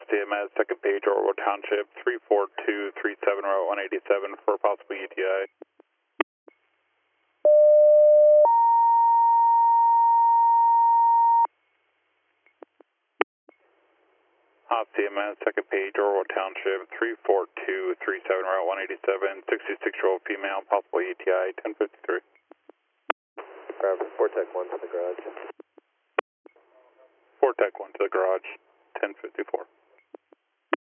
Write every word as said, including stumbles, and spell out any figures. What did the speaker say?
C M S, second page, Orwell Township, three four two three seven, Route one eighty-seven for possible U T I. Uh, C M S, second page, Orwell Township, three four two three seven, Route one eighty-seven, sixty-six-year-old female, possible U T I, ten fifty-three. Four Tech one to the garage.